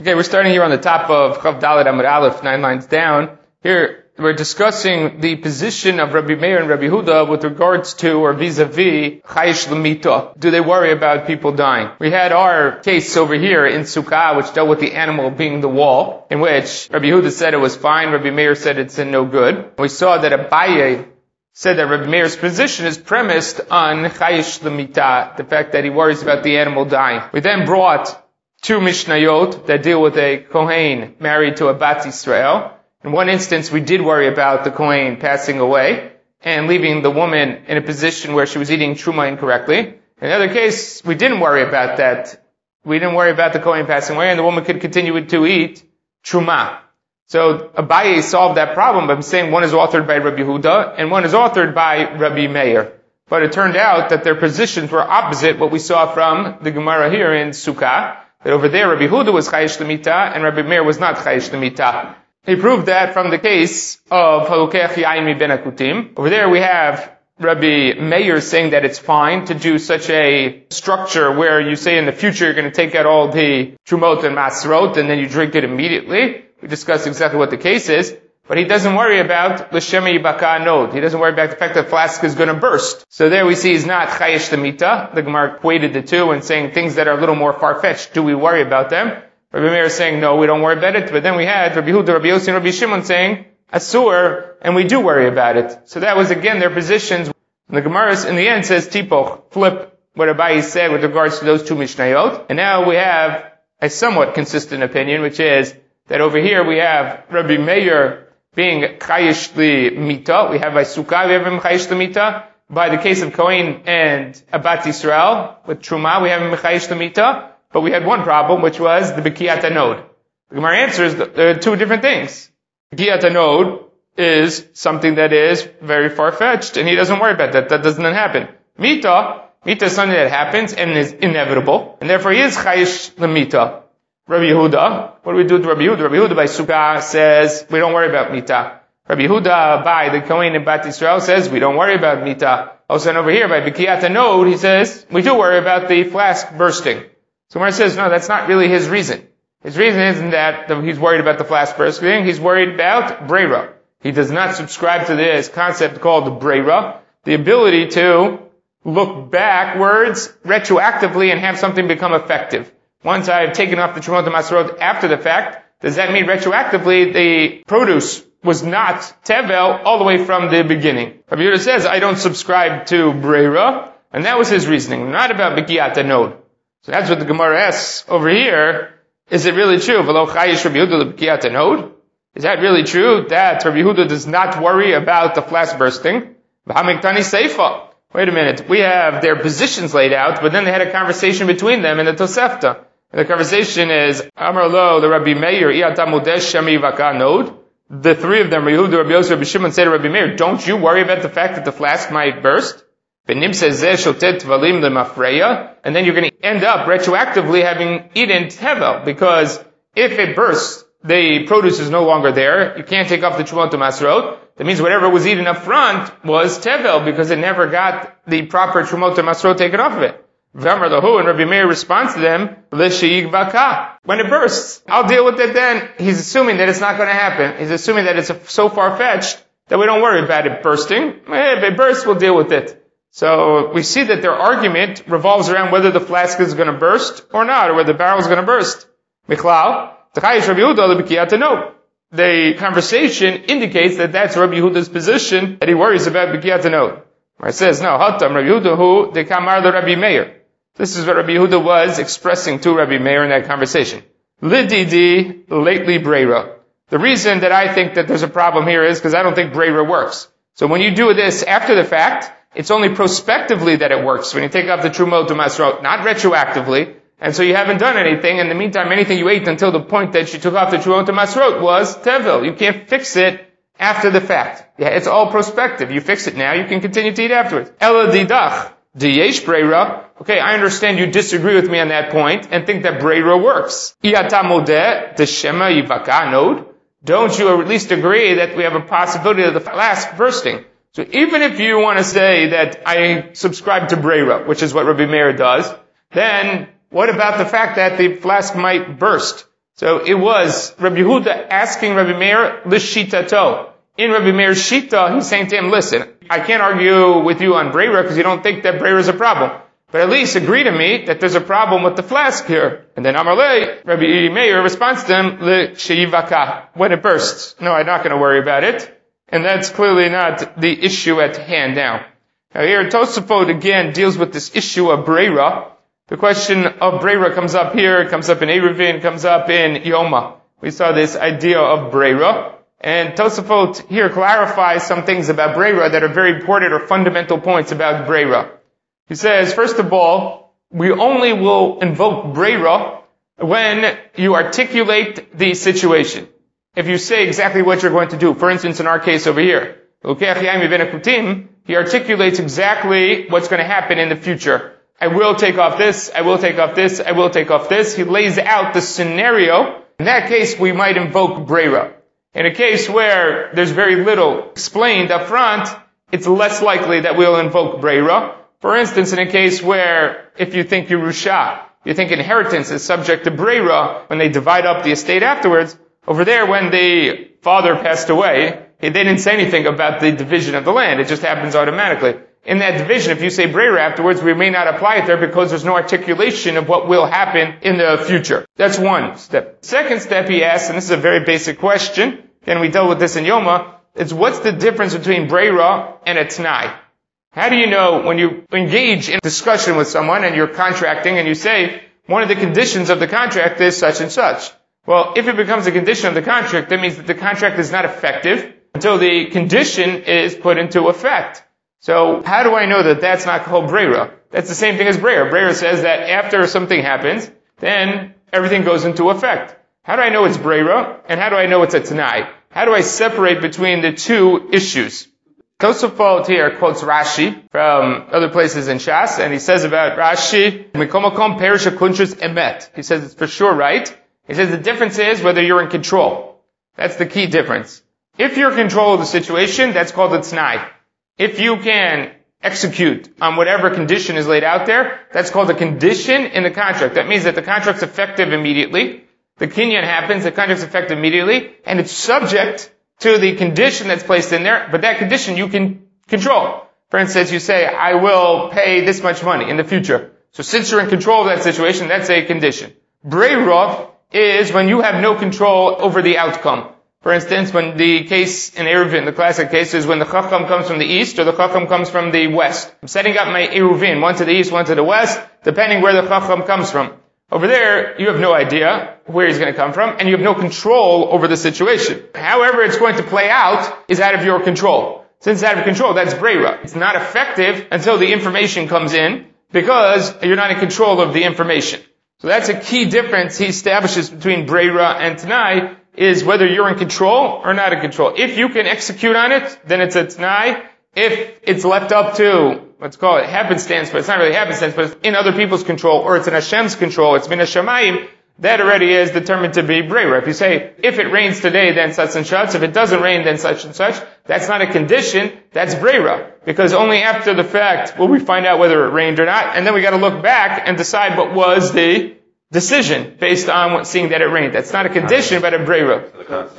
Okay, we're starting here on the top of Chav Dalet Amud Aleph, 9 lines down. Here, we're discussing the position of Rabbi Meir and Rabbi Huda with regards to, or vis-a-vis, Chayish L'mita. Do they worry about people dying? We had our case over here in Sukkah, which dealt with the animal being the wall, in which Rabbi Huda said it was fine, Rabbi Meir said it's no good. We saw that Abaye said that Rabbi Meir's position is premised on Chayish L'mita, the fact that he worries about the animal dying. We then brought two Mishnayot that deal with a Kohen married to a Bat Yisrael. In one instance, we did worry about the Kohen passing away and leaving the woman in a position where she was eating Truma incorrectly. In the other case, we didn't worry about that. We didn't worry about the Kohen passing away and the woman could continue to eat Truma. So Abaye solved that problem by saying one is authored by Rabbi Huda and one is authored by Rabbi Meir. But it turned out that their positions were opposite what we saw from the Gemara here in Sukkah. That over there, Rabbi Huda was Chayish L'mita and Rabbi Meir was not Chayish L'mita. He proved that from the case of Halukech Yain Mi Ben Akutim. Over there we have Rabbi Meir saying that it's fine to do such a structure where you say in the future you're going to take out all the Trumot and Masrot and then you drink it immediately. We discussed exactly what the case is. But he doesn't worry about l'shemi baka nod. He doesn't worry about the fact that the flask is going to burst. So there we see he's not chayish l'mita. The Gemara equated the two and saying things that are a little more far-fetched. Do we worry about them? Rabbi Meir is saying no, we don't worry about it. But then we had Rabbi Huda, Rabbi Yossi, and Rabbi Shimon saying asur, and we do worry about it. So that was again their positions. And the Gemara in the end says tipoch, flip what Abaye said with regards to those two mishnayot. And now we have a somewhat consistent opinion, which is that over here we have Rabbi Meir being Chayish L'mita. We have by Sukkah, we have him Chayish L'mita. By the case of Kohen and Abat Yisrael, with Truma, we have him Chayish L'mita. But we had one problem, which was the B'kiyat Anod. The Gemara answers there are two different things. B'kiyat Anod is something that is very far-fetched, and he doesn't worry about that. That doesn't happen. Mita is something that happens and is inevitable, and therefore he is Chayish L'mita. Rabbi Yehuda, what do we do to Rabbi Yehuda? Rabbi Yehuda by Sukkah says, we don't worry about Mita. Rabbi Yehuda by the Kohen and Bat Yisrael says, we don't worry about Mita. Also, and over here by B'kiyat Anod, he says, we do worry about the flask bursting. So Gemara says, no, that's not really his reason. His reason isn't that he's worried about the flask bursting, he's worried about Breira. He does not subscribe to this concept called Breira, the ability to look backwards retroactively and have something become effective. Once I've taken off the Trumot and Masrot after the fact, does that mean retroactively the produce was not Tevel all the way from the beginning? Rabbi Yehuda says, I don't subscribe to Breira, and that was his reasoning, not about B'kiyat Anod. So that's what the Gemara asks over here. Is it really true? V'lo chayish Rabbi Yehuda B'kiyat Anod? Is that really true that Rabbi Yehuda does not worry about the flask bursting? V'hamiktani seifa. Wait a minute. We have their positions laid out, but then they had a conversation between them in the Tosefta. And the conversation is, Amar lo, the Rabbi Meir, I'atamudesh shemi vaka nod. The three of them, Rabbi Yehuda, Rabbi Yossi, Rabbi Shimon, say to Rabbi Meir, don't you worry about the fact that the flask might burst? And then you're going to end up retroactively having eaten Tevel, because if it bursts, the produce is no longer there. You can't take off the Trumot Masrot. That means whatever was eaten up front was Tevel, because it never got the proper Trumot Masrot taken off of it. And Rabbi Meir responds to them, when it bursts, I'll deal with it then. He's assuming that it's not going to happen. He's assuming that it's so far-fetched that we don't worry about it bursting. If it bursts, we'll deal with it. So we see that their argument revolves around whether the flask is going to burst or not, or whether the barrel is going to burst. The conversation indicates that that's Rabbi Yehuda's position, that he worries about B'kiyat Anod. It says, no, Hatam Rabbi Yehuda hu de kamar the Rabbi Meir. This is what Rabbi Yehuda was expressing to Rabbi Meir in that conversation. Lididi lately Breira. The reason that I think that there's a problem here is because I don't think Breira works. So when you do this after the fact, it's only prospectively that it works. When you take off the Trumot to Masrot, not retroactively. And so you haven't done anything. In the meantime, anything you ate until the point that you took off the Trumot to Masrot was Tevel. You can't fix it after the fact. Yeah, it's all prospective. You fix it now, you can continue to eat afterwards. Ela didach, diyesh breira. Okay, I understand you disagree with me on that point and think that breira works. Iyata modeh, deshema yivaka nod. Don't you at least agree that we have a possibility of the flask bursting? So even if you want to say that I subscribe to breira, which is what Rabbi Meir does, then what about the fact that the flask might burst? So it was Rabbi Yehuda asking Rabbi Meir l'shitato. In Rabbi Meir's shita, he's saying to him, listen, I can't argue with you on breira because you don't think that breira is a problem. But at least agree to me that there's a problem with the flask here. And then Amarle, Rabbi Meir responds to him, l'sheyivaka, when it bursts. No, I'm not going to worry about it. And that's clearly not the issue at hand now. Now here, Tosafot again deals with this issue of breira. The question of breira comes up here, it comes up in Eruvin, comes up in Yoma. We saw this idea of breira. And Tosafot here clarifies some things about breira that are very important or fundamental points about breira. He says, first of all, we only will invoke breira when you articulate the situation. If you say exactly what you're going to do, for instance, in our case over here, he articulates exactly what's going to happen in the future. I will take off this, I will take off this, I will take off this. He lays out the scenario. In that case, we might invoke breira. In a case where there's very little explained up front, it's less likely that we'll invoke breira. For instance, in a case where if you think Yerusha, you think inheritance is subject to breira, when they divide up the estate afterwards, over there when the father passed away, they didn't say anything about the division of the land. It just happens automatically. In that division, if you say breira afterwards, we may not apply it there because there's no articulation of what will happen in the future. That's one step. Second step he asks, and this is a very basic question, and we dealt with this in Yoma, is what's the difference between breira and a t'nai? How do you know when you engage in discussion with someone and you're contracting and you say, one of the conditions of the contract is such and such? Well, if it becomes a condition of the contract, that means that the contract is not effective until the condition is put into effect. So how do I know that that's not called breira? That's the same thing as breira. Breira says that after something happens, then everything goes into effect. How do I know it's breira? And how do I know it's a t'nai? How do I separate between the two issues? Tosafot here quotes Rashi from other places in Shas, and he says about Rashi, Mikomakom perish kuntrus emet. He says it's for sure right. He says the difference is whether you're in control. That's the key difference. If you're in control of the situation, that's called a t'nai. If you can execute on whatever condition is laid out there, that's called a condition in the contract. That means that the contract's effective immediately. The kinyan happens, the contract's effective immediately, and it's subject to the condition that's placed in there, but that condition you can control. For instance, you say, I will pay this much money in the future. So since you're in control of that situation, that's a condition. Breira is when you have no control over the outcome. For instance, when the case in Eruvin, the classic case is when the Chacham comes from the east or the Chacham comes from the west. I'm setting up my Eruvin, one to the east, one to the west, depending where the Chacham comes from. Over there, you have no idea where he's going to come from, and you have no control over the situation. However it's going to play out is out of your control. Since it's out of control, that's breira. It's not effective until the information comes in, because you're not in control of the information. So that's a key difference he establishes between breira and t'nai, is whether you're in control or not in control. If you can execute on it, then it's a t'nai. If it's left up to, let's call it happenstance, but it's not really happenstance, but it's in other people's control, or it's in Hashem's control, it's min hashamayim, that already is determined to be breira. If you say, if it rains today, then such and such, if it doesn't rain, then such and such, that's not a condition, that's breira. Because only after the fact will we find out whether it rained or not, and then we gotta look back and decide what was the decision based on seeing that it rained. That's not a condition, but a breira.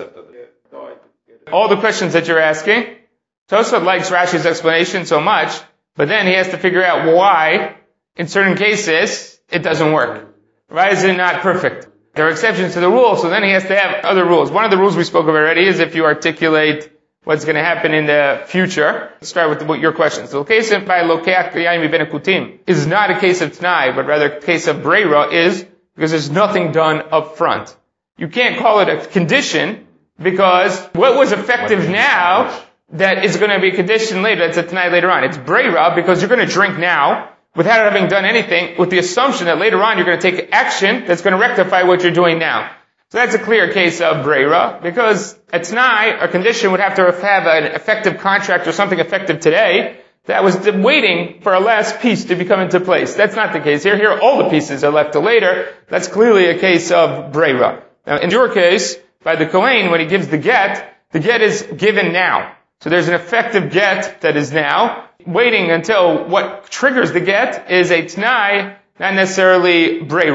All the questions that you're asking, Tosafot likes Rashi's explanation so much, but then he has to figure out why, in certain cases, it doesn't work. Why is it not perfect? There are exceptions to the rule, so then he has to have other rules. One of the rules we spoke of already is if you articulate what's going to happen in the future. Let's start with your question. So the case by Lokeach Yaim Ben Kutim is not a case of t'nai, but rather a case of breira is because there's nothing done up front. You can't call it a condition because what was effective now that is going to be a condition later, that's a t'nai later on. It's breira because you're going to drink now without having done anything with the assumption that later on you're going to take action that's going to rectify what you're doing now. So that's a clear case of breira because a t'nai, a condition, would have to have an effective contract or something effective today that was waiting for a last piece to be come into place. That's not the case here. Here all the pieces are left till later. That's clearly a case of breira. Now in your case, by the Kohen, when he gives the get is given now. So there's an effective get that is now. Waiting until what triggers the get is a t'nai, not necessarily breira.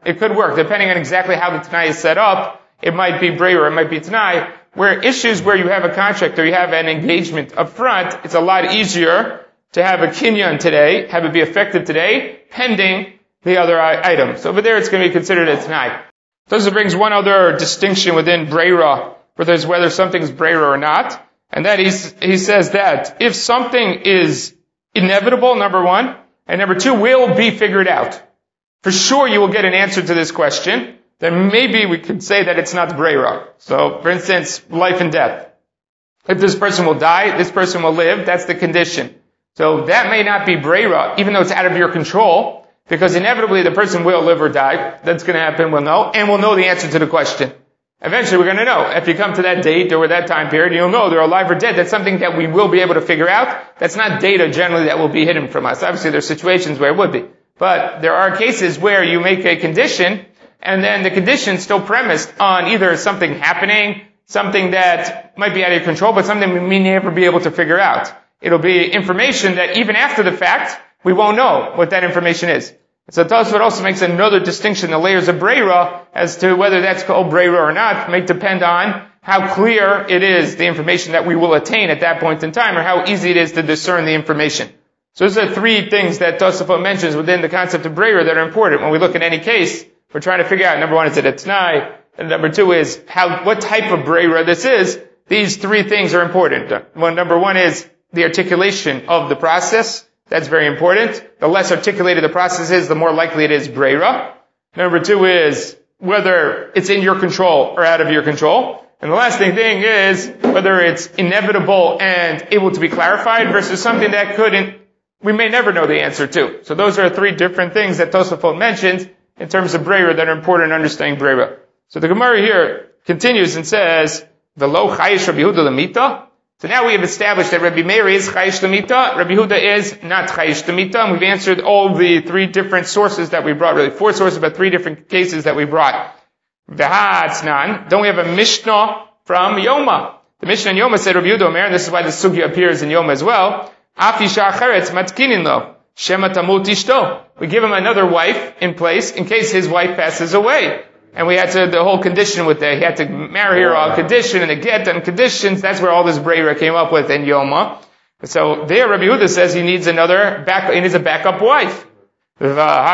It could work, depending on exactly how the Tanai is set up. It might be Breira, it might be Tanai. Where issues where you have a contract or you have an engagement up front, it's a lot easier to have a kinyan today, have it be effective today, pending the other item. So over there it's going to be considered a Tanai. Tosfos brings one other distinction within Breira, whether something's Breira or not. And that he says that if something is inevitable, number one, and number two, will be figured out. For sure you will get an answer to this question, then maybe we could say that it's not Breira. So, for instance, life and death. If this person will die, this person will live, that's the condition. So that may not be Breira, even though it's out of your control, because inevitably the person will live or die. That's going to happen, we'll know, and we'll know the answer to the question. Eventually we're going to know. If you come to that date or that time period, you'll know they're alive or dead. That's something that we will be able to figure out. That's not data generally that will be hidden from us. Obviously there's situations where it would be. But there are cases where you make a condition, and then the condition is still premised on either something happening, something that might be out of your control, but something we may never be able to figure out. It'll be information that even after the fact, we won't know what that information is. So Tosfos also makes another distinction, the layers of Breira, as to whether that's called Breira or not, may depend on how clear it is, the information that we will attain at that point in time, or how easy it is to discern the information. So those are three things that Tosfos mentions within the concept of Breira that are important. When we look at any case, we're trying to figure out, number one, is it a T'nai? And number two is, what type of Breira this is. These three things are important. Number one is the articulation of the process. That's very important. The less articulated the process is, the more likely it is Breira. Number two is whether it's in your control or out of your control. And the last thing is whether it's inevitable and able to be clarified versus something that we may never know the answer to. So those are three different things that Tosfos mentions in terms of Breira that are important in understanding Breira. So the Gemara here continues and says, V'lo chayish Rabbi Yehuda l'mita. So now we have established that Rabbi Meir is chayish l'mita, Rabbi Yehuda is not chayish l'mita, and we've answered all the three different sources that we brought, really four sources, but three different cases that we brought. V'ha'atznan. Then we have a Mishnah from Yoma. The Mishnah in Yoma said Rabbi Yehuda Omer, and this is why the sugya appears in Yoma as well. Af isha acheretz matkinin lo, shema tamut ishto. We give him another wife in place in case his wife passes away. And we had the whole condition with that. He had to marry her on condition and the get and conditions. That's where all this Breira came up with in Yoma. So there Rabbi Yehuda says he needs a backup wife. This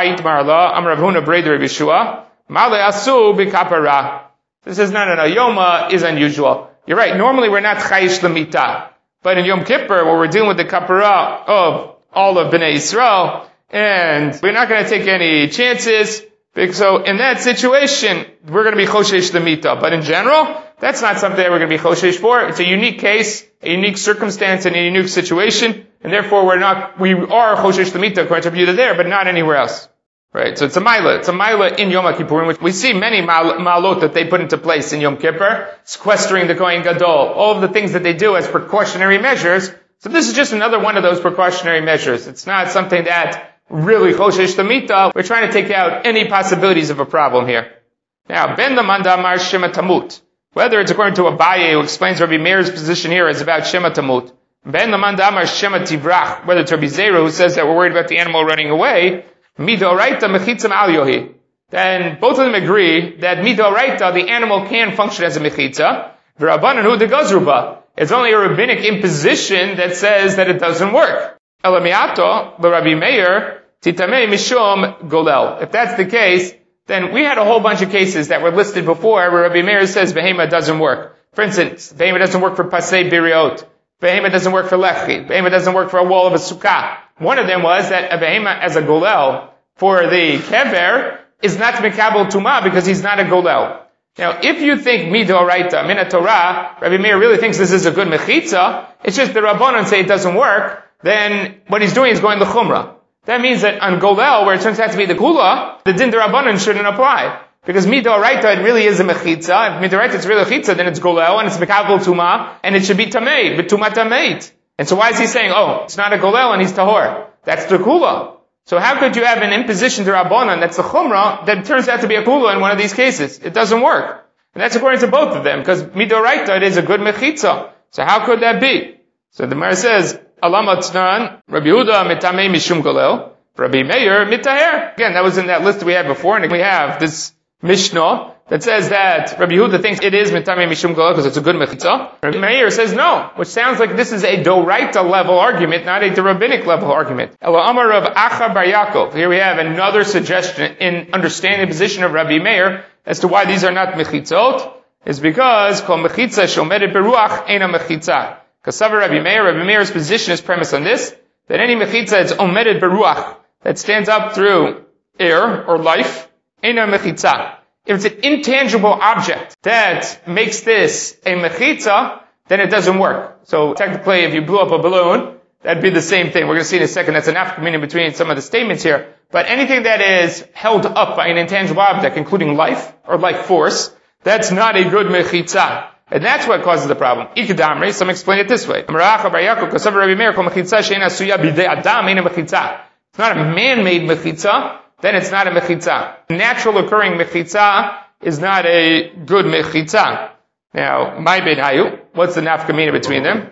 is no. Yoma is unusual. You're right. Normally we're not chayish l'mita. But in Yom Kippur, where we're dealing with the kapara of all of Bnei Yisrael, and we're not going to take any chances. So in that situation, we're going to be choshesh l'mita. But in general, that's not something that we're going to be choshesh for. It's a unique case, a unique circumstance, and a unique situation, and therefore we are choshesh l'mita according to Rabbi Yehuda there, but not anywhere else. Right? So it's a maila. It's a maila in Yom Kippur, in which we see many ma'alot that they put into place in Yom Kippur, sequestering the Kohen Gadol, all of the things that they do as precautionary measures. So this is just another one of those precautionary measures. It's not something that really choshesh l'mita. We're trying to take out any possibilities of a problem here. Now, ben the manda amar shema tamut. Whether it's according to Abaye, who explains Rabbi Meir's position here is about shema tamut. Ben the manda amar shema tivrach. Whether it's Rabbi Zera, who says that we're worried about the animal running away. Midoraita mechitzam al yohi. Then both of them agree that midoraita, the animal can function as a mechitza. V'rabbanan hu de gazruba. It's only a rabbinic imposition that says that it doesn't work. Elamiato, the Rabbi Meir, Titamei Mishum Golel. If that's the case, then we had a whole bunch of cases that were listed before where Rabbi Meir says Behema doesn't work. For instance, Behema doesn't work for Pasei Biriot. Behema doesn't work for Lechi. Behema doesn't work for a wall of a sukkah. One of them was that a Behema as a Golel for the Kever is not Mekabel Tumah because he's not a Golel. Now, if you think Midoraita, Mina Torah, Rabbi Meir really thinks this is a good Mechitza, it's just the Rabbanon say it doesn't work, then what he's doing is going to Chumrah. That means that on Golel, where it turns out to be the Kula, the Din D'Rabbanan shouldn't apply. Because Midoraita, it really is a Mechitza. If Midoraita is really a Chitza, then it's Golel, and it's Mekabel Tumah, and it should be Tamei, but Tumah Tameit. And so why is he saying, it's not a Golel and he's Tahor? That's the Kula. So how could you have an imposition to Rabbanan that's a Chumrah that turns out to be a Kula in one of these cases? It doesn't work. And that's according to both of them, because Midoraita, it is a good Mechitza. So how could that be? So the Gemara says, Alam Atznan, Rabbi Yehuda metamei mishum golel. Rabbi Meir mitaher. Again, that was in that list we had before, and we have this Mishnah that says that Rabbi Yehuda thinks it is mitame mishum gola because it's a good mechitza. Rabbi Meir says no, which sounds like this is a doraita level argument, not a rabbinic level argument. Ela Amar of Acha Bar Yaakov. Here we have another suggestion in understanding the position of Rabbi Meir as to why these are not mechitzot, is because kol mechitza shomedet beruach eina mechitza. Kasav Rabbi Meir's position is premised on this, that any mechitza that's omedet beruach, that stands up through air or life, eina mechitza. If it's an intangible object that makes this a mechitza, then it doesn't work. So technically, if you blew up a balloon, that'd be the same thing. We're going to see in a second that's an nafka between some of the statements here. But anything that is held up by an intangible object, including life or life force, that's not a good mechitza. And that's what causes the problem. Ikadamri, some explain it this way. It's not a man-made mechitza, then it's not a mechitza. Natural occurring mechitza is not a good mechitza. Now, my benayu, what's the nafkamina between them?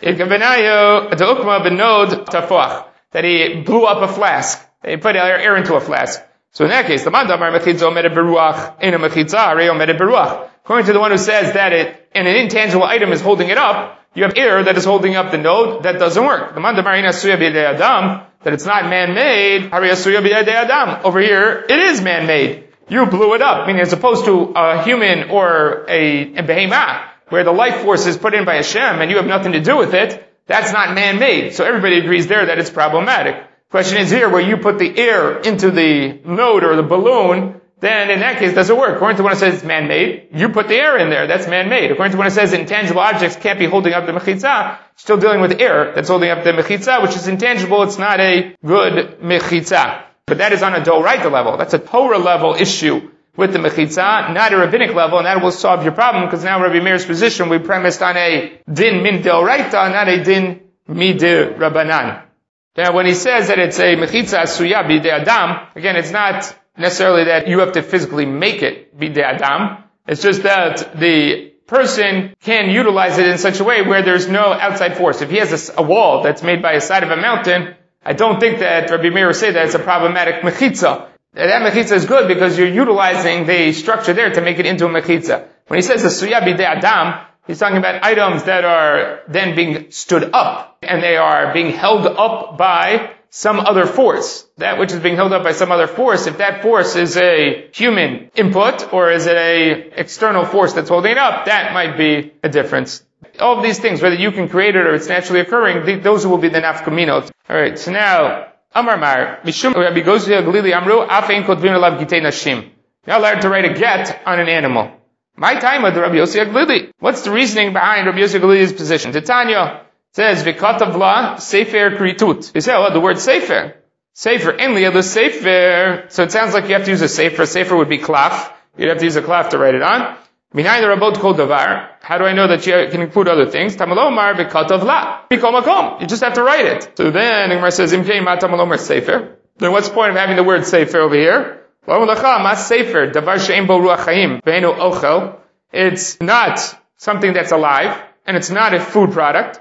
That he blew up a flask. He put air into a flask. So in that case, the mandamar mechitza omedet beruach in a mechitza, arei omedet beruach. According to the one who says that an intangible item is holding it up, you have air that is holding up the node, that doesn't work. The mandamar ina suya b'yedei adam, that it's not man-made, arei suya b'yedei adam. Over here, it is man-made. You blew it up, meaning as opposed to a human or a behemah, where the life force is put in by Hashem and you have nothing to do with it, that's not man-made. So everybody agrees there that it's problematic. Question is here, where you put the air into the node or the balloon, then in that case does it work? According to when it says it's man-made, you put the air in there, that's man-made. According to when it says intangible objects can't be holding up the mechitza, still dealing with air that's holding up the mechitza, which is intangible, it's not a good mechitza. But that is on a doraita level. That's a Torah level issue with the mechitza, not a rabbinic level, and that will solve your problem, because now Rabbi Meir's position, we premised on a din min doraita, not a din mid rabbanan. Now, when he says that it's a mechitza asuya bidei adam, again, it's not necessarily that you have to physically make it bidei adam. It's just that the person can utilize it in such a way where there's no outside force. If he has a wall that's made by a side of a mountain, I don't think that Rabbi Meir would say that it's a problematic mechitza. That mechitza is good because you're utilizing the structure there to make it into a mechitza. When he says asuya bidei adam, he's talking about items that are then being stood up, and they are being held up by some other force. That which is being held up by some other force, if that force is a human input, or is it a external force that's holding it up, that might be a difference. All of these things, whether you can create it or it's naturally occurring, those will be the nafkaminot. Alright, so now, Amar Mar, Mishum Rabbi Gozia Galili Amru, Afein Kotvim Alav Gitei Nashim. You're allowed to write a get on an animal. My time with Rabbi Yossi Aglili. What's the reasoning behind Rabbi Yossi Aglili's position? Titania says, V'katav la sefer kritut. They say, oh, the word sefer. Sefer, enli the sefer. So it sounds like you have to use a sefer. Sefer would be klaf. You'd have to use a klaf to write it on. Minayin the rabot kol davar. How do I know that you can include other things? Tamalomar v'katav la. Mikol makom. You just have to write it. So then, Gemara says, Imkein ma tamalomar sefer. Then what's the point of having the word sefer over here? It's not something that's alive, and it's not a food product.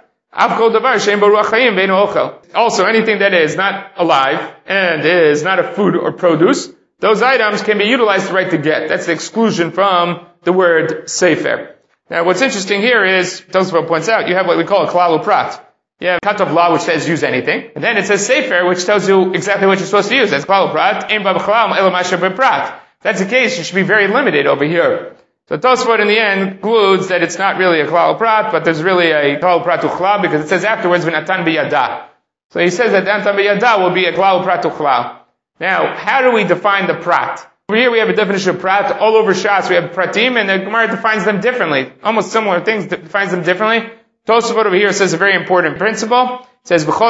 Also, anything that is not alive and is not a food or produce, those items can be utilized to write the get. That's the exclusion from the word sefer. Now, what's interesting here is, Tosfot points out, you have what we call a klal uprat. You have katav la, which says use anything. And then it says sefer, which tells you exactly what you're supposed to use. That's klal uprat. That's the case, you should be very limited over here. So Tosfot in the end concludes that it's not really a klal uprat, but there's really a klal uprat uchla, because it says afterwards, v'natan b'yada. So he says that natan b'yada will be a klal uprat uchla. Now, how do we define the prat? Over here we have a definition of prat. All over Shas we have pratim, and the Gemara defines them differently. Almost similar things defines them differently. Tosfot over here says a very important principle. It says, the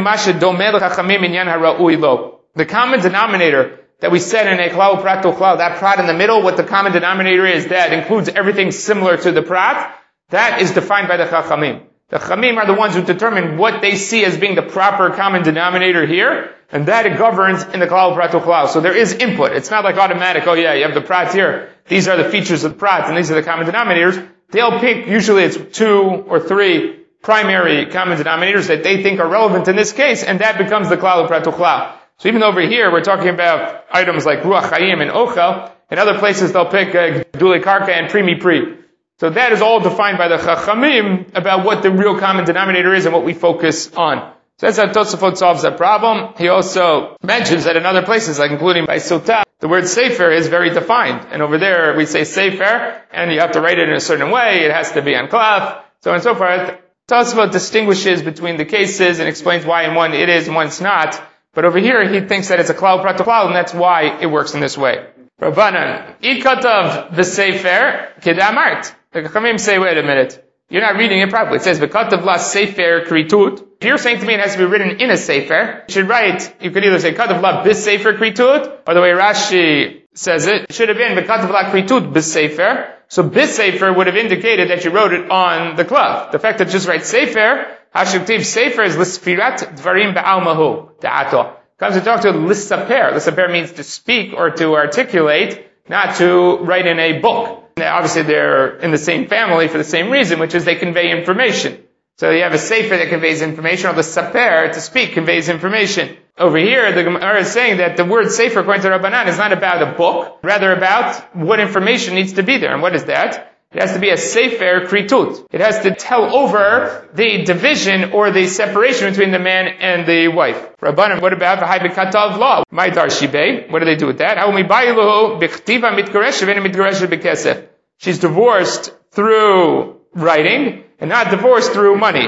common denominator that we said in a klal prat uchla, that prat in the middle, what the common denominator is, that includes everything similar to the prat, that is defined by the chachamim. The chachamim are the ones who determine what they see as being the proper common denominator here, and that it governs in the klal prat uchla. So there is input. It's not like automatic, oh yeah, you have the prat here, these are the features of the prat, and these are the common denominators. They'll pick, usually it's 2 or 3 primary common denominators that they think are relevant in this case, and that becomes the klal prat uchla. So even over here, we're talking about items like Ruach Chaim and Ochel. In other places, they'll pick Dulei Karka and Primi Pri. So that is all defined by the Chachamim about what the real common denominator is and what we focus on. So that's how Tosafot solves that problem. He also mentions that in other places, like including by Sotah, the word Sefer is very defined. And over there, we say Sefer, and you have to write it in a certain way. It has to be on cloth, so on and so forth. Tosafot distinguishes between the cases and explains why in one it is and one's not. But over here, he thinks that it's a klal prat klal, and that's why it works in this way. Rabbanan, ikatav v'sefer kedamart. The Chachamim say, wait a minute, you're not reading it properly. It says v'katav la sefer kritut. If you're saying to me it has to be written in a sefer, you should write, you could either say katav la bis sefer kritut, or the way Rashi says it should have been v'katav la kritut bis sefer. So bis sefer would have indicated that you wrote it on the cloth. The fact that just write sefer, hashuktiv sefer is l'sfirat dvarim ba'almahu ta'ato. Comes to talk to lissaper. Lissaper means to speak or to articulate, not to write in a book. Now, obviously they're in the same family for the same reason, which is they convey information. So you have a sefer that conveys information, or the saper, to speak, conveys information. Over here, the Gemara is saying that the word sefer, according to Rabbanan, is not about a book, rather about what information needs to be there. And what is that? It has to be a sefer kritut. It has to tell over the division or the separation between the man and the wife. Rabbanan, what about the haibikatav law? My darshibei. What do they do with that? She's divorced through writing and not divorced through money.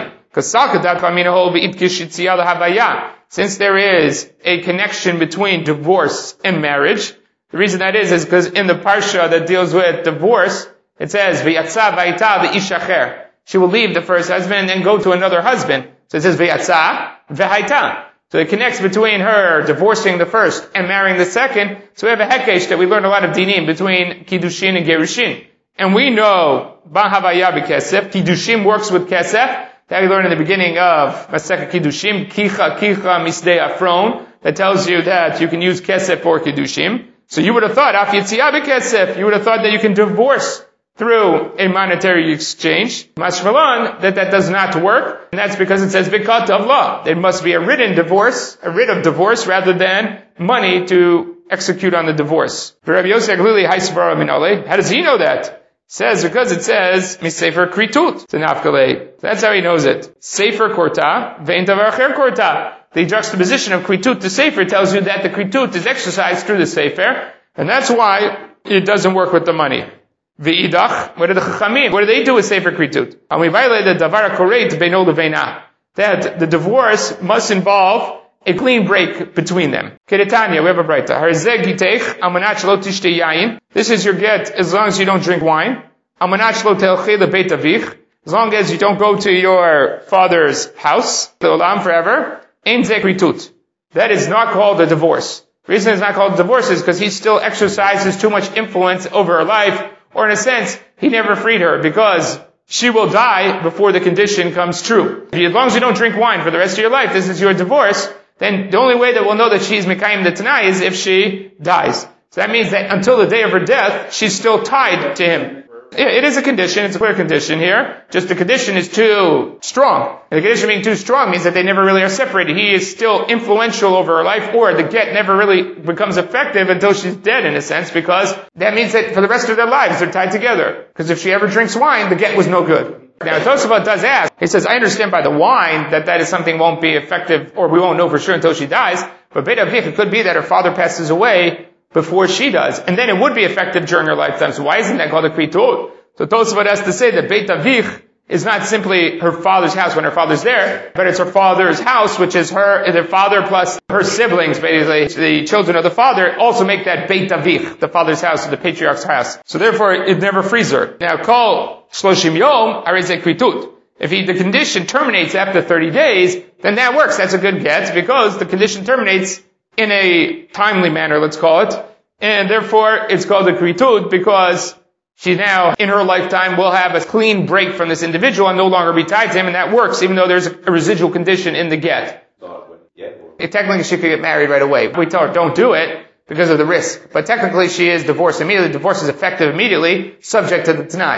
Since there is a connection between divorce and marriage, the reason that is because in the parsha that deals with divorce, it says, V'yatza v'ayta v'ishacher. She will leave the first husband and then go to another husband. So it says, V'yatza v'ayta. So it connects between her divorcing the first and marrying the second. So we have a hekesh that we learn a lot of dinim between Kiddushin and Gerushin. And we know, Ban Havaya b'kesef, Kiddushin works with kesef. That we learn in the beginning of Masechet Kiddushin, Kicha Misdei Afron, that tells you that you can use kesef for Kiddushim. So you would have thought, Af Yitziyah b'kesef, you would have thought that you can divorce through a monetary exchange. Mashmalan, that does not work, and that's because it says Bikat of law. There must be a written divorce, a writ of divorce, rather than money to execute on the divorce. How does he know that? Says, because it says, Misefer Kritut, to Nafkale. That's how he knows it. Sefer Korta, Vein Davar Acher Korta. The juxtaposition of Kritut to Sefer tells you that the Kritut is exercised through the Sefer, and that's why it doesn't work with the money. V'idach, what do the Chachamim? What do they do with Sefer Kritut? And we violated Davar HaKoret Beino Leveina. That the divorce must involve a clean break between them. Kedetanya, we have a braita. Harzeh giteich, amanach lo tishtei yain. This is your get as long as you don't drink wine. Amanach lo telchei lebeit avich. As long as you don't go to your father's house, the olam forever. Ein zeh kritut. That is not called a divorce. The reason it's not called a divorce is because he still exercises too much influence over her life, or in a sense, he never freed her, because she will die before the condition comes true. As long as you don't drink wine for the rest of your life, this is your divorce, then the only way that we'll know that she's Mekayim the Tanai is if she dies. So that means that until the day of her death, she's still tied to him. It is a condition, it's a clear condition here. Just the condition is too strong. And the condition being too strong means that they never really are separated. He is still influential over her life, or the get never really becomes effective until she's dead, in a sense, because that means that for the rest of their lives they're tied together. Because if she ever drinks wine, the get was no good. Now, Tosafot does ask, he says, I understand by the wine that is something won't be effective, or we won't know for sure until she dies, but Beit Avich, it could be that her father passes away before she does, and then it would be effective during her lifetime. So why isn't that called a kritut? So Tosafot has to say that Beit Avich is not simply her father's house when her father's there, but it's her father's house, which is their father plus her siblings, basically the children of the father, also make that Beit Avich, the father's house, or the patriarch's house. So therefore, it never frees her. Now, call Shloshim Yom, Arezeh Kritut. If the condition terminates after 30 days, then that works. That's a good get, because the condition terminates in a timely manner, let's call it, and therefore it's called a kritut, because she now, in her lifetime, will have a clean break from this individual and no longer be tied to him, and that works, even though there's a residual condition in the get. Technically, she could get married right away. We tell her, don't do it, because of the risk. But technically, she is divorced immediately. Divorce is effective immediately, subject to the Tanai.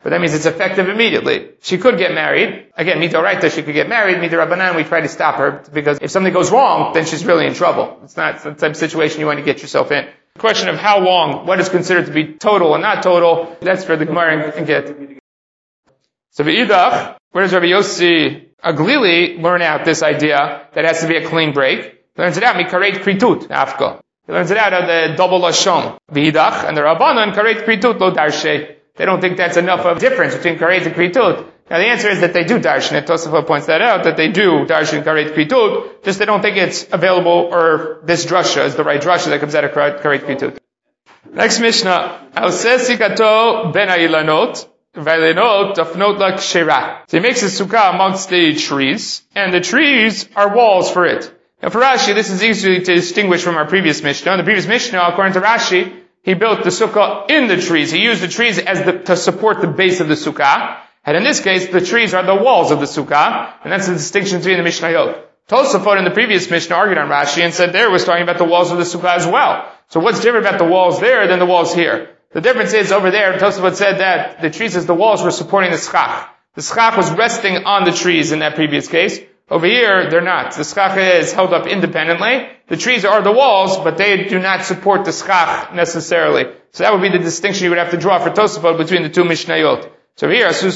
but that means it's effective immediately. She could get married. Again, midoraita, she could get married. Midorabanan, we try to stop her, because if something goes wrong, then she's really in trouble. It's not the type of situation you want to get yourself in. The question of how long, what is considered to be total and not total, that's for the Gemara and get. So v'idach, where does Rabbi Yossi Aglili learn out this idea that it has to be a clean break? He learns it out, mikaret kritut, afka. He learns it out of the double lashon. V'idach, and the Rabbanan, karet kritut lo darshe. They don't think that's enough of a difference between karet and kritut. Now the answer is that they do darshan it. Tosafot points that out, that they do darshan karet kritut, just they don't think it's available, or this drasha is the right drasha that comes out of karet kritut. Next Mishnah, Haoseh sikato ben ha'ilanot, v'ha'ilanot tafnot la kshera. So he makes a sukkah amongst the trees, and the trees are walls for it. Now for Rashi, this is easy to distinguish from our previous Mishnah. In the previous Mishnah, according to Rashi, he built the sukkah in the trees. He used the trees to support the base of the sukkah. And in this case, the trees are the walls of the sukkah. And that's the distinction between the Mishnayot. Tosafot in the previous Mishnah argued on Rashi and said there was talking about the walls of the sukkah as well. So what's different about the walls there than the walls here? The difference is over there, Tosafot said that the trees as the walls were supporting the schach. The schach was resting on the trees in that previous case. Over here, they're not. The schach is held up independently. The trees are the walls, but they do not support the schach necessarily. So that would be the distinction you would have to draw for Tosafot between the two Mishnayot. So here, it's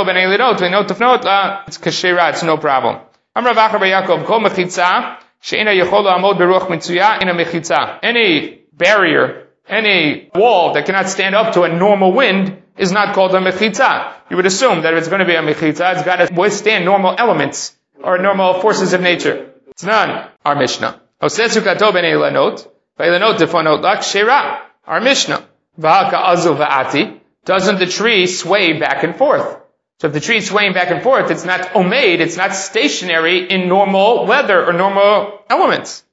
kashera, it's no problem. Any barrier, any wall that cannot stand up to a normal wind is not called a mechitza. You would assume that if it's going to be a mechitza, it's got to withstand normal elements or normal forces of nature. It's none. Our Mishnah. Our Mishnah. Doesn't the tree sway back and forth? So if the tree is swaying back and forth, it's not omeid, it's not stationary in normal weather or normal elements.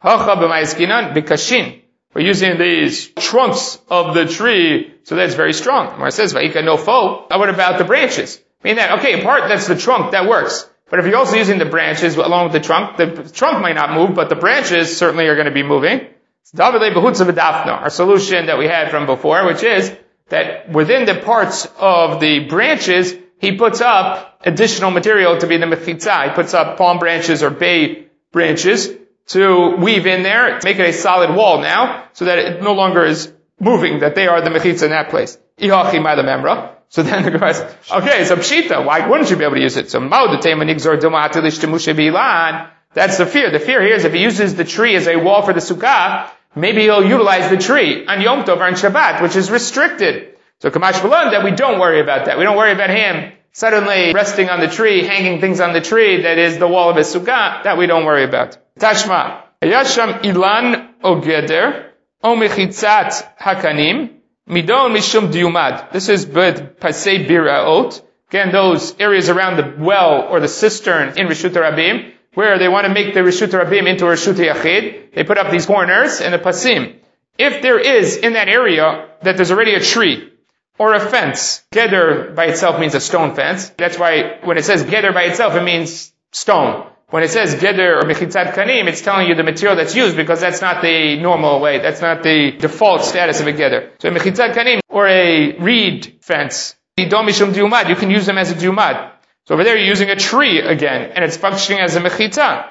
We're using these trunks of the tree, so that's very strong. It says, what about the branches? Meaning that, okay, in part that's the trunk, that works. But if you're also using the branches along with the trunk might not move, but the branches certainly are going to be moving. Our solution that we had from before, which is that within the parts of the branches, he puts up additional material to be the mechitza. He puts up palm branches or bay branches to weave in there, make it a solid wall now, so that it no longer is moving, that they are the mechitza in that place. So then the Gemara says, okay, so pshita, why wouldn't you be able to use it? So that's the fear. The fear here is if he uses the tree as a wall for the sukkah, maybe he'll utilize the tree on Yom Tov or on Shabbat, which is restricted. So Kamash Balan, that we don't worry about that. We don't worry about him suddenly resting on the tree, hanging things on the tree, that is the wall of his sukkah, that we don't worry about. Tashma, Yasham Ilan Ogeder, O Mechitzat Hakanim, Midon Mishum Diumad. This is Bed Pasei Biraot. Again, those areas around the well or the cistern in Rishut Rabim, where they want to make the Rishut Rabim into a Rishut Yachid, they put up these corners and the pasim. If there is in that area that there's already a tree or a fence, Geder by itself means a stone fence. That's why when it says Geder by itself, it means stone. When it says Geder or Mechitzat Kanim, it's telling you the material that's used because that's not the normal way. That's not the default status of a Geder. So Mechitzat Kanim or a reed fence, Idom Mishum Diumad, you can use them as a Diumad. So over there you're using a tree again, and it's functioning as a mechitza.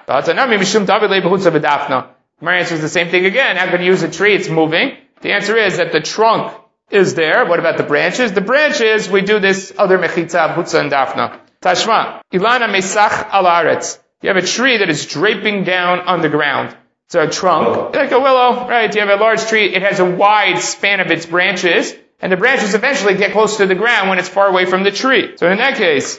My answer is the same thing again. How can you use a tree? It's moving. The answer is that the trunk is there. What about the branches? The branches, we do this other mechitza, butza and dafna. Tashma, ilana mesach al aretz. You have a tree that is draping down on the ground. It's a trunk, like a willow, right? You have a large tree. It has a wide span of its branches. And the branches eventually get close to the ground when it's far away from the tree. So in that case,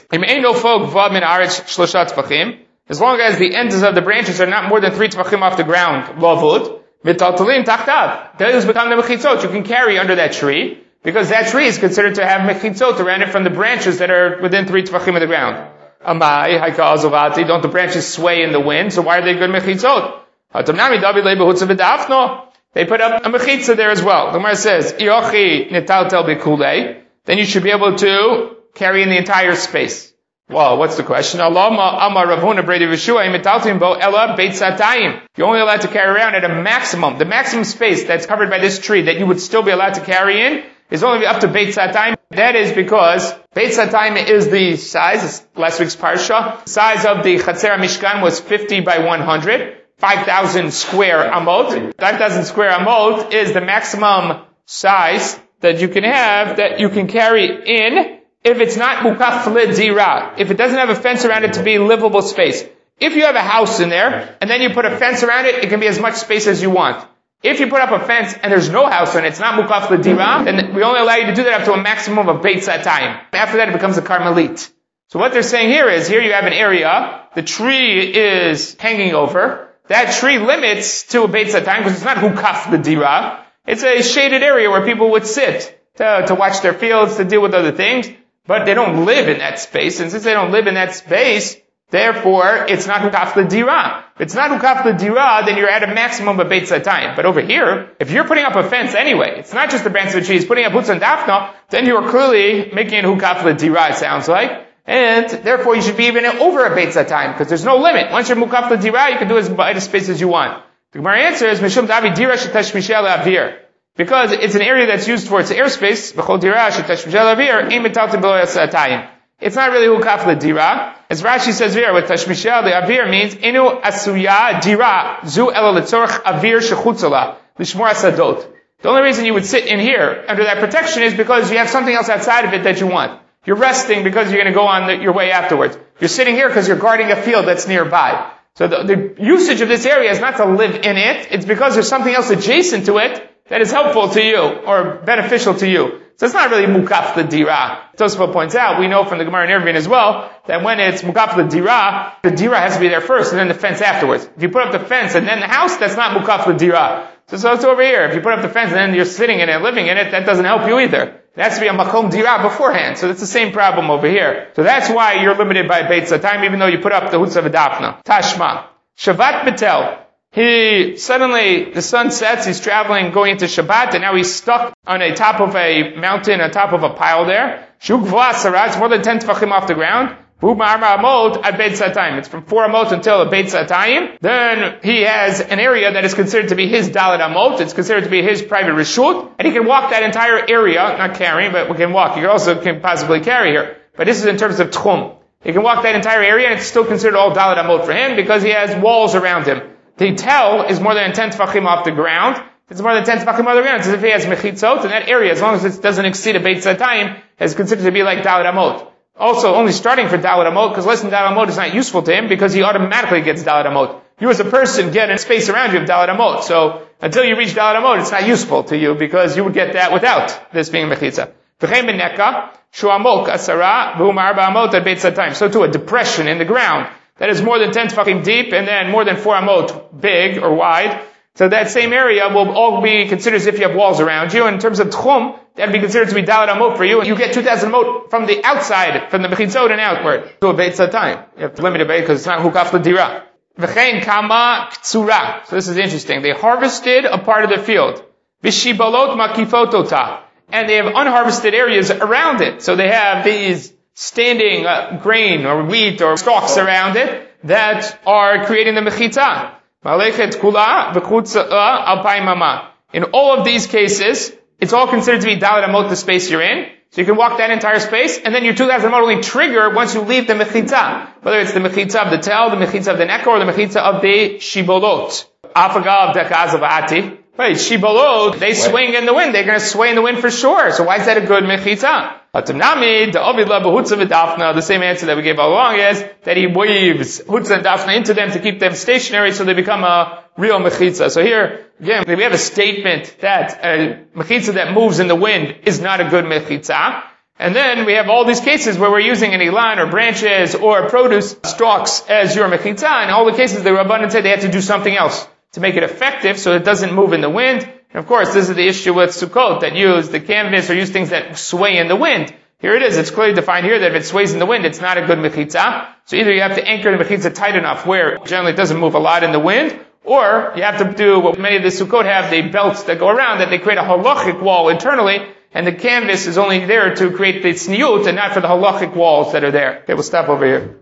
as long as the ends of the branches are not more than 3 tefachim off the ground, lavud, mitaltalim tachtav, those become the mechitzot. You can carry under that tree, because that tree is considered to have mechitzot around it from the branches that are within 3 tefachim of the ground. Amai, haika azovati, don't the branches sway in the wind, so why are they good mechitzot? They put up a mechitza there as well. The Gemara says, "Iochi netaltel b'kulei." Then you should be able to carry in the entire space. Well, what's the question? Alama amar Ravuna bredi v'shua metaltim bo ela beit satayim. You're only allowed to carry around at a maximum. The maximum space that's covered by this tree that you would still be allowed to carry in is only up to beit satayim. That is because Beit Satayim is the size, last week's parsha, the size of the Chatzer Mishkan was 50 by 100, 5,000 square amot. 5,000 square amot is the maximum size that you can have, that you can carry in, if it's not mukaf l'dira, if it doesn't have a fence around it to be livable space. If you have a house in there, and then you put a fence around it, it can be as much space as you want. If you put up a fence and there's no house on it, it's not mukaf l'dira, then we only allow you to do that up to a maximum of Beit Satayim. After that, it becomes a Carmelit. So what they're saying here is, here you have an area, the tree is hanging over, that tree limits to a Beit Satayim, because it's not mukaf l'dira, it's a shaded area where people would sit to watch their fields, to deal with other things, but they don't live in that space, and since they don't live in that space, therefore, it's not hukaf l'dira. If it's not hukaf l'dira, then you're at a maximum of Beit Satayim. But over here, if you're putting up a fence anyway, it's not just the branch of the tree, it's putting up hutz and dafna, then you are clearly making it hukaf l'dira, it sounds like. And therefore, you should be even over a Beit Satayim, because there's no limit. Once you're mukaf l'dira, you can do as much space as you want. The Gemara answer is, Mishum davi dira shetashmishel avir. Because it's an area that's used for its airspace, b'chol dira shetashmishel avir, ein metalta below Satayim. It's not really hukaf l'dira. As Rashi says here, with tashmishel, the avir means, inu asuya dira, zu elo letzorach avir shechutzala, lishmor asadot. The only reason you would sit in here, under that protection, is because you have something else outside of it that you want. You're resting because you're going to go on your way afterwards. You're sitting here because you're guarding a field that's nearby. So the usage of this area is not to live in it, it's because there's something else adjacent to it that is helpful to you, or beneficial to you. So it's not really mukaf l'dira. Tosfot points out, we know from the Gemara in Eruvin as well, that when it's mukaf l'dira, the dira has to be there first, and then the fence afterwards. If you put up the fence and then the house, that's not mukaf l'dira. So it's over here. If you put up the fence and then you're sitting in it, living in it, that doesn't help you either. It has to be a makom dira beforehand. So that's the same problem over here. So that's why you're limited by Beit Satayim, even though you put up the hutz of a dafna. Tashma. Shavat Betel. The sun sets, he's traveling, going into Shabbat, and now he's stuck on a top of a mountain, on top of a pile there. Shugva Sarat, it's more than 10 tefachim off the ground. It's from 4 amot until a Beit Satayim. Then he has an area that is considered to be his Dalet amot. It's considered to be his private reshut, and he can walk that entire area, not carrying, but we can walk. He can possibly carry here. But this is in terms of tchum. He can walk that entire area, and it's still considered all Dalet amot for him because he has walls around him. The tel is more than 10 tefachim off the ground. If it's more than 10 tefachim off the ground, it's as if he has mechitzot, and that area, as long as it doesn't exceed a Beit Satayim, is considered to be like Dalet amot. Also, only starting for Dalet amot, because less than Dalet amot is not useful to him, because he automatically gets Dalet amot. You as a person get a space around you of Dalet amot, so until you reach Dalet amot, it's not useful to you, because you would get that without this being mechitza. So too, a depression in the ground that is more than 10 tefachim deep, and then more than 4 amot big or wide. So that same area will all be considered as if you have walls around you. And in terms of tchum, that would be considered to be Dalet amot for you. And you get 2,000 amot from the outside, from the mechitzot and outward, to a Beit Satayim. You have to limit it because it's not hukaf l'dira. V'chein kama ktsura. So this is interesting. They harvested a part of the field. V'shibalot makifot ota. And they have unharvested areas around it. So they have these standing grain or wheat or stalks around it that are creating the mechitza. In all of these cases, it's all considered to be Dalet amot, the space you're in. So you can walk that entire space, and then your 2,000 amot only trigger once you leave the mechitza. Whether it's the mechitza of the tel, the mechitza of the neck, or the mechitza of the shibolot. Afagav dekazav ati. Right, shibolot, they swing in the wind. They're going to sway in the wind for sure. So why is that a good mechitza? The same answer that we gave all along is that he weaves hutz and dafna into them to keep them stationary so they become a real mechitza. So here, again, we have a statement that a mechitza that moves in the wind is not a good mechitza. And then we have all these cases where we're using an ilan or branches or produce stalks as your mechitza. In all the cases, the Rabbanan said they had to do something else to make it effective so it doesn't move in the wind. And of course, this is the issue with Sukkot that use the canvas or use things that sway in the wind. Here it is. It's clearly defined here that if it sways in the wind, it's not a good mechitza. So either you have to anchor the mechitza tight enough where generally it doesn't move a lot in the wind, or you have to do what many of the Sukkot have, the belts that go around, that they create a halachic wall internally, and the canvas is only there to create the tzniut and not for the halachic walls that are there. Okay, we'll stop over here.